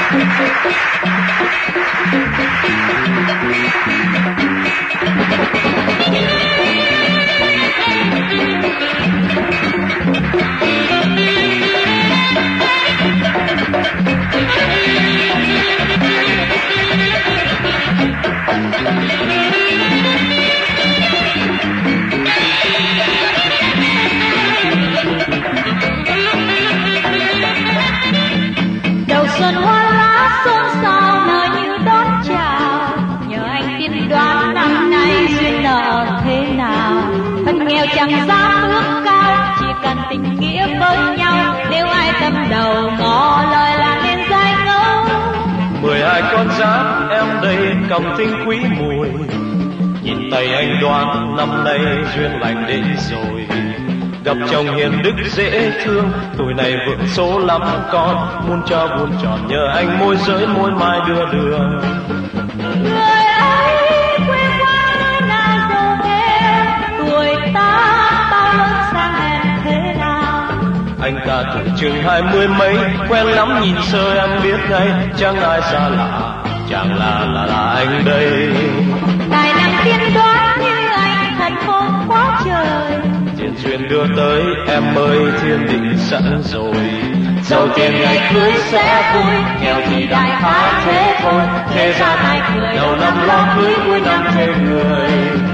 Đầu xuân hoa lá xôn xao nở như đón chào, nhờ anh tiên đoán năm nay duyên nợ thế nào. Thân nghèo chẳng dám ước cao, chỉ cần tình nghĩa với nhau. Nếu ai tâm đầu ngỏ lời là nên dai ngấu. 12 con giáp em đây cầm tinh quý mùi, nhìn tay anh đoán năm nay duyên lành đến rồi. Gặp chồng hiền đức dễ thương, tuổi này vượng số lắm con, muôn cho buồn tròn nhờ anh môi giới môi mai đưa đường. Người ấy quê qua nơi nào rồi em, tuổi ta bao lớn sang hèn thế nào. Anh ta tuổi chừng 20 mấy, quen lắm nhìn sơ em biết ngay, chẳng ai xa lạ, chẳng là anh đây. Tài năng tiên đoán như anh thật khôn quá trời, Tiền duyên đưa tới em ơi thiên định sẵn rồi. Giàu tiền ngày cưới sẽ vui, nghèo thì đại khái thế thôi. Thế gian ai cười, đầu năm lo cưới cuối năm thuê người.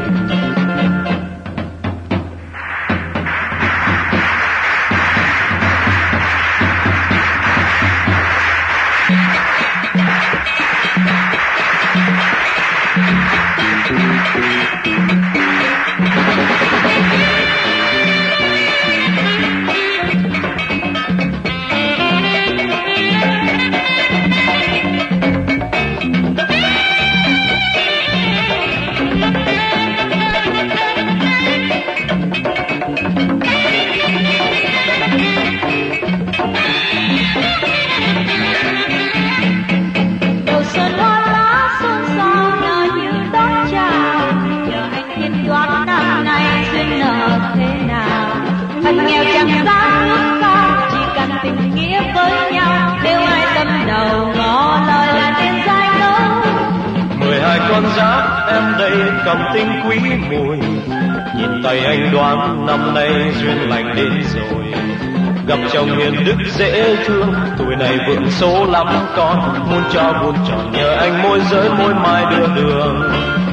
Thân nghèo chẳng dám ước cao, chỉ cần tình nghĩa với nhau. Nếu ai tâm đầu ngỏ lời là nên dai ngấu. 12 con giáp em đây cầm tinh quý mùi, nhìn tay anh đoán năm nay duyên lành đến rồi. Gặp chồng hiền đức dễ thương, tuổi này vượng số lắm con, muôn cho buồn tròn nhờ anh môi giới môi mai đưa đường.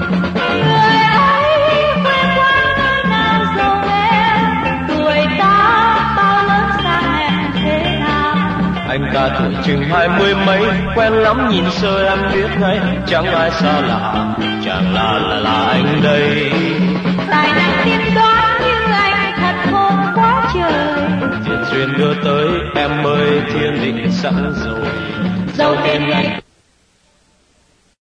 Anh ta tuổi chừng 20 mấy, quen lắm nhìn sơ em biết ngay, chẳng ai xa lạ, chẳng là anh đây. Tài năng tiên đoán như anh thật khôn quá trời, Tiền duyên đưa tới em ơi thiên định sẵn rồi. Giàu tiền ngày